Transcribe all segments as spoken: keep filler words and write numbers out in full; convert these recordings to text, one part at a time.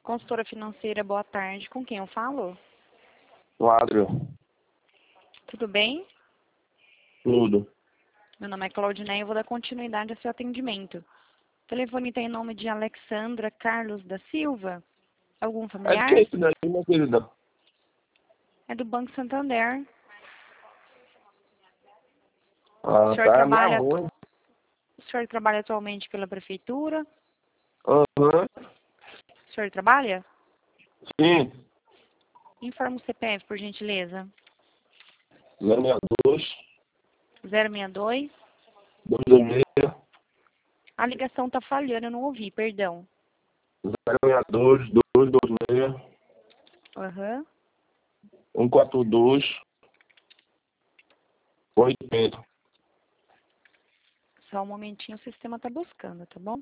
Consultora financeira, boa tarde. Com quem eu falo? Quadro. Tudo bem? Tudo. Meu nome é Claudineia e eu vou dar continuidade ao seu atendimento. O telefone tem nome de Alexandra Carlos da Silva? Algum É familiar? que isso daí, minha querida? É do Banco Santander. Ah, O senhor tá, trabalha, minha mãe. o senhor trabalha atualmente pela prefeitura? Aham. O senhor trabalha? Sim. Informa o C P F, por gentileza. zero seis dois, zero seis dois. dois dois seis, A ligação está falhando, eu não ouvi, perdão. zero seis dois, dois dois seis, Aham. um quatro dois, oitenta. Só um momentinho, o sistema está buscando, tá bom?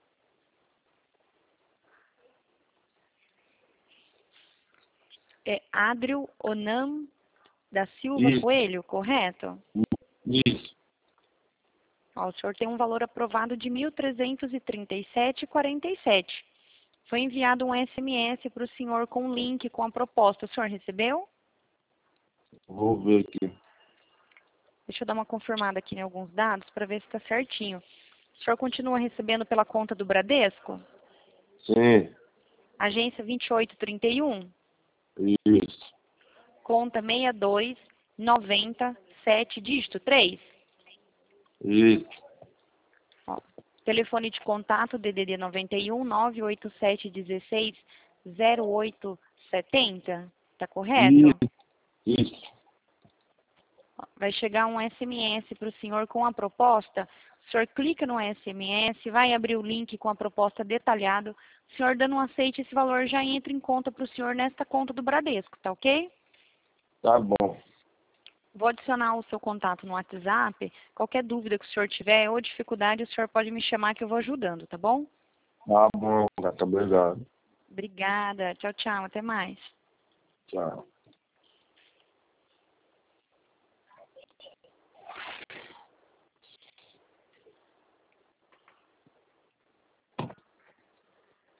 É Adrio Onam da Silva Isso, Coelho, correto? isso. Ó, o senhor tem um valor aprovado de mil trezentos e trinta e sete reais e quarenta e sete centavos. Foi enviado um S M S para o senhor com um link com a proposta. O senhor recebeu? Vou ver aqui. Deixa eu dar uma confirmada aqui em alguns dados para ver se está certinho. O senhor continua recebendo pela conta do Bradesco? Sim, Agência vinte e oito trinta e um? isso. Conta seis dois nove sete, dígito três? Isso. Ó, telefone de contato D D D noventa e um, nove oito sete um seis, zero oito sete zero. Tá correto? Isso. Isso. Ó, vai chegar um S M S para o senhor com a proposta. O senhor clica no S M S, vai abrir o link com a proposta detalhada. O senhor dando um aceite, esse valor já entra em conta para o senhor nesta conta do Bradesco, tá ok? Tá bom. Vou adicionar o seu contato no WhatsApp. Qualquer dúvida que o senhor tiver ou dificuldade, o senhor pode me chamar que eu vou ajudando, tá bom? Tá bom, gata. Obrigado. Obrigada. Tchau, tchau. Até mais. Tchau.